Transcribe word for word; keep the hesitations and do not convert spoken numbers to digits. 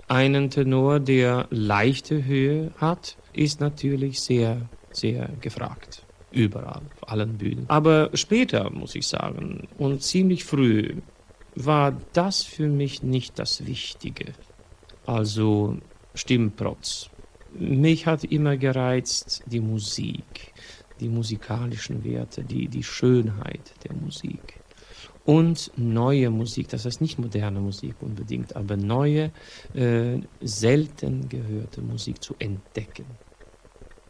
Einen Tenor, der leichte Höhe hat, ist natürlich sehr, sehr gefragt. Überall, auf allen Bühnen. Aber später, muss ich sagen, und ziemlich früh, war das für mich nicht das Wichtige. Also Stimmprotz. Mich hat immer gereizt die Musik, die musikalischen Werte, die, die Schönheit der Musik. Und neue Musik, das heißt nicht moderne Musik unbedingt, aber neue, äh, selten gehörte Musik zu entdecken.